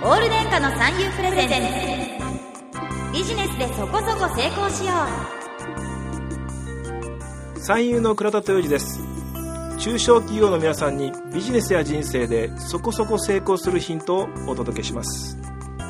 オール電化の三遊プレゼンツ、ビジネスでそこそこ成功しよう。三遊の倉田豊二です。中小企業の皆さんにビジネスや人生でそこそこ成功するヒントをお届けします。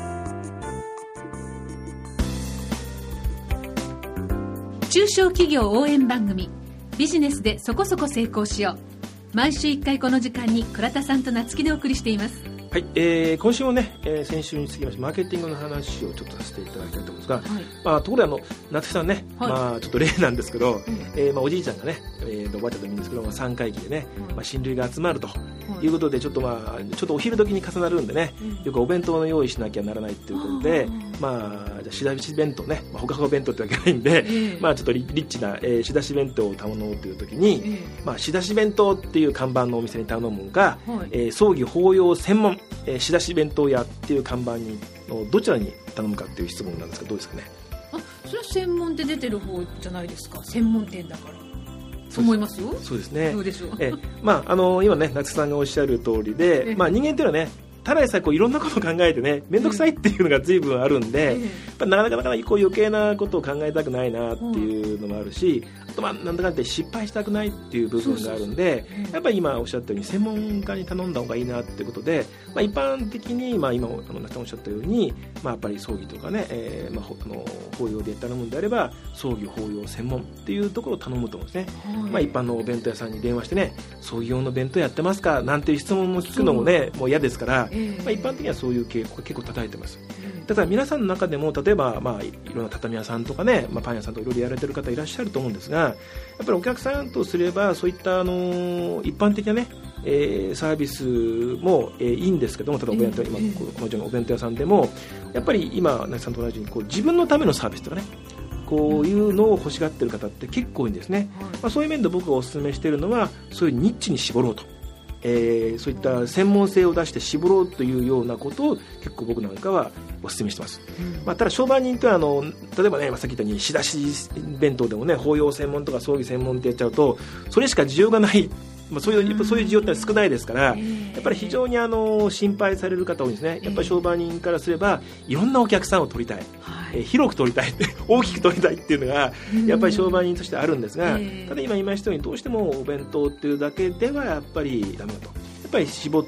中小企業応援番組、ビジネスでそこそこ成功しよう。毎週1回この時間に倉田さんと夏希でお送りしています。 はい、今週もね、先週に続きましてマーケティングの話をちょっとさせていただきたいと思うんですが、ところで夏希さんね、ちょっと例なんですけど、おじいちゃんがね、おばあちゃんでもいいんですけど、3回忌でね、親類が集まるということで、ちょっとお昼時に重なるんでね、よくお弁当の用意しなきゃならないということで、じゃあ仕出し弁当ね、ほかほか弁当ってわけないんで、ちょっとリッチな、仕出し弁当を頼もうという時に、仕出し弁当っていう看板のお店に頼むか、葬儀法要専門仕出し弁当屋っていう看板のどちらに頼むかっていう質問なんですが、どうですかね。 それは専門って出てる方じゃないですか。専門店だからそう思いますよ。 そうですね。 どうでしょう。 今ね、夏さんがおっしゃる通りで、人間っていうのはね、ただでさえいろんなことを考えてね、面倒くさいっていうのが随分あるんで、なかなか余計なことを考えたくないなっていうのもあるし、あとなんだかんだ失敗したくないっていう部分があるんで、やっぱり今おっしゃったように専門家に頼んだ方がいいなっていうことで、一般的に今夏さんおっしゃったように、やっぱり葬儀とかね、法要で頼むんであれば葬儀法要専門っていうところを頼むと思うんですね。一般のお弁当屋さんに電話してね、葬儀用の弁当やってますかなんていう質問も聞くのもね、もう嫌ですから、一般的にはそういう傾向が結構叩いてます。だから皆さんの中でも例えば、いろんな畳屋さんとかね、パン屋さんとかいろいろやられてる方いらっしゃると思うんですが、やっぱりお客さんとすればそういった一般的なね、サービスも、いいんですけども、例えばお弁当、今このお弁当屋さんでもやっぱり今夏さんと同じように自分のためのサービスとかね、こういうのを欲しがってる方って結構多いんですね。そういう面で僕がお勧めしているのは、そういうニッチに絞ろうと、そういった専門性を出して絞ろうというようなことを結構僕なんかはお勧めしてます。ただ商売人って例えばね、さっき言ったように仕出し弁当でもね、法要専門とか葬儀専門ってやっちゃうと、それしか需要がない、そういう需要って少ないですから、やっぱり非常に心配される方多いんですね。やっぱり商売人からすればいろんなお客さんを取りたい、広く取りたい大きく取りたいっていうのがやっぱり商売人としてあるんですが、ただ今言いましたようにどうしてもお弁当っていうだけではやっぱりダメだと。やっぱり絞って、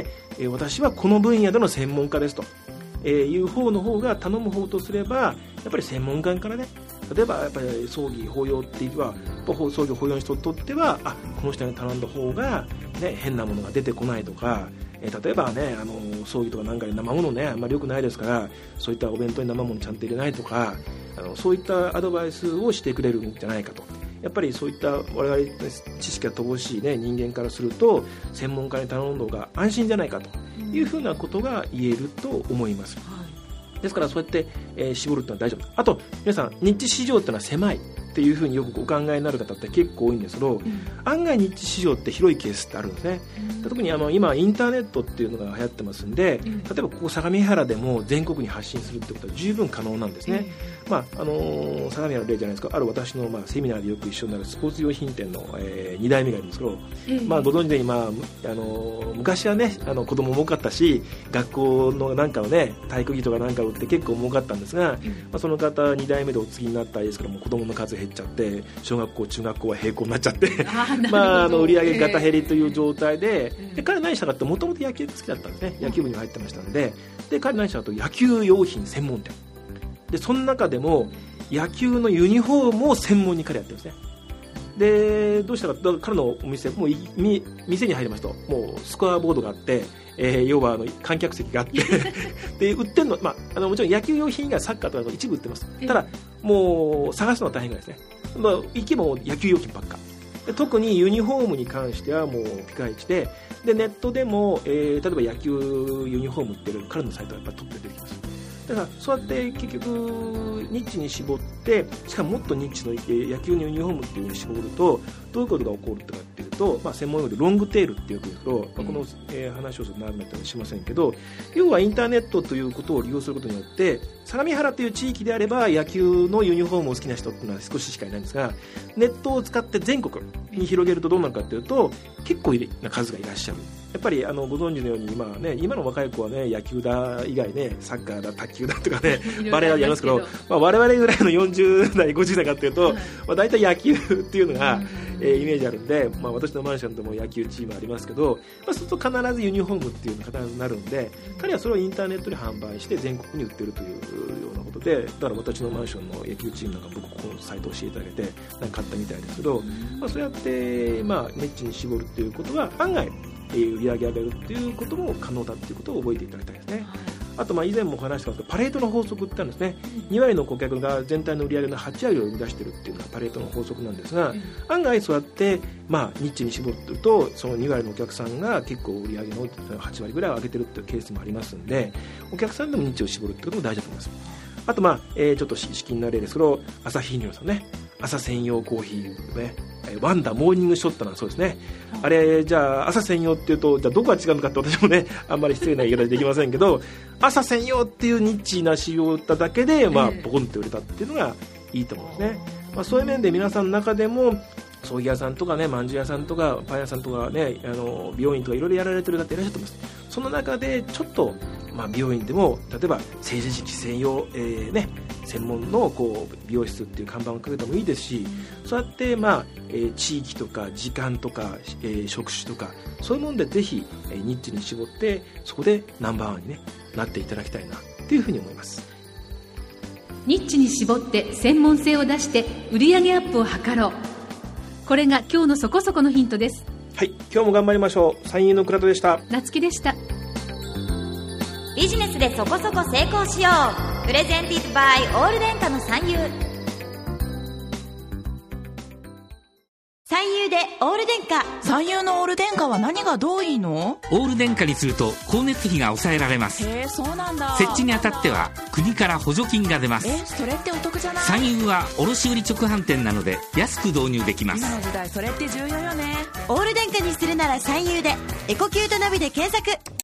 私はこの分野での専門家ですと、いう方の方が、頼む方とすればやっぱり専門家からね、例えばやっぱり葬儀法要っていうのは、葬儀法要の人にとってはこの人に頼んだ方が、変なものが出てこないとか、例えばね、葬儀とかなんかで生ものねあんまり良くないですから、そういったお弁当に生ものちゃんと入れないとか、そういったアドバイスをしてくれるんじゃないかと。やっぱりそういった我々知識が乏しい、人間からすると専門家に頼んだ方が安心じゃないかというふうなことが言えると思います。ですからそうやって、絞るってのは大丈夫。あと皆さん、ニッチ市場ってのは狭いっていうふうによくお考えになる方って結構多いんですけど、案外ニッチ市場って広いケースってあるんですね。特に今インターネットっていうのが流行ってますんで、例えばここ相模原でも全国に発信するってことは十分可能なんですね。相模原の例じゃないですか。ある私の、セミナーでよく一緒になるスポーツ用品店の、2代目がいるんですけど、ご存知で昔はね、子供も多かったし、学校のなんかのね、体育着とかなんかを売って結構儲かったんですが、その方2代目でお継ぎになったらいいですけども、子供の数減っちゃって、小学校中学校は閉校になっちゃって売上ガタ減りという状態で、彼何したかって、もともと野球好きだったんですね。野球部に入ってましたので、彼何したかと野球用品専門店で、その中でも野球のユニフォームを専門に彼やってるんですね。でどうしたか、彼のお店、もう店に入りますと、もうスコアボードがあって、要は観客席があってで売ってるの、もちろん野球用品以外サッカーとかの一部売ってます。ただもう探すのは大変がですね。行けば野球用品ばっかで、特にユニフォームに関してはもうピカイチで、ネットでも、例えば野球ユニフォームっていう彼のサイトがやっぱり取って出てきます。だからそうやって結局ニッチに絞って、しかももっとニッチの野球のユニフォームっていう風に絞るとどういうことが起こるかっていうと、専門用語でロングテールってよく言うと、この、話を何だったりしませんけど、要はインターネットということを利用することによって、相模原という地域であれば野球のユニフォームを好きな人っていうのは少ししかいないんですが、ネットを使って全国に広げるとどうなるかというと、結構な数がいらっしゃる。 っぱりご存知のように今の若い子はね、野球だ以外ね、サッカーだ、卓球だとかねバレーだやりますけど、我々ぐらいの40代50代かというと、大体野球っていうのが、イメージあるんで、私のマンションでも野球チームありますけど、そうすると必ずユニフォームっていう形になるんで、彼はそれをインターネットで販売して全国に売ってるというようなことで、だから私のマンションの野球チームなんか僕このサイトを教えていただけてなんか買ったみたいですけど、そうやって、ニッチに絞るっていうことは案外売り上げ上げるっていうことも可能だっていうことを覚えていただきたいですね。あと以前もお話したんですけど、パレートの法則ってあるんですね。2割の顧客が全体の売り上げの8割を生み出しているっていうのがパレートの法則なんですが、案外そうやってニッチに絞ってると、その2割のお客さんが結構売り上げの8割ぐらいを上げてるっていうケースもありますんで、お客さんでもニッチを絞るってことも大事だと思います。あとちょっと資金な例ですけど、朝日飲料さんね、朝専用コーヒーね、ワンダモーニングショットなんそうですね。あれじゃあ朝専用っていうと、じゃあどこが違うのかって私もねあんまり失礼な言い方できませんけど、朝専用っていうニッチな仕様を打っただけでポコンと売れたっていうのがいいと思うんですね。そういう面で皆さんの中でも葬儀屋さんとかね、まんじゅう屋さんとかパン屋さんとかね、美容院とかいろいろやられてる方いらっしゃると思います。その中でちょっと美容院でも例えば政治時期専用、専門の美容室っていう看板をかけてもいいですし、そうやって地域とか時間とか、職種とかそういうものでぜひニッチに絞ってそこでナンバーワンに、なっていただきたいなっていうふうに思います。 ニッチに絞って専門性を出して売上アップを図ろう。これが今日のそこそこのヒントです。 はい、今日も頑張りましょう。参友の倉田でした。 夏木でした。 ビジネスでそこそこ成功しよう。プレゼンティッドバイオール電化の三友。三友でオール電化。 三友のオール電化は何がどういいの？ オール電化にすると光熱費が抑えられます。 へえ、そうなんだ。 設置にあたっては国から補助金が出ます。 それってお得じゃない？ 三友は卸売直販店なので安く導入できます。 今の時代それって重要よね。 オール電化にするなら三友で。エコキュートナビで検索。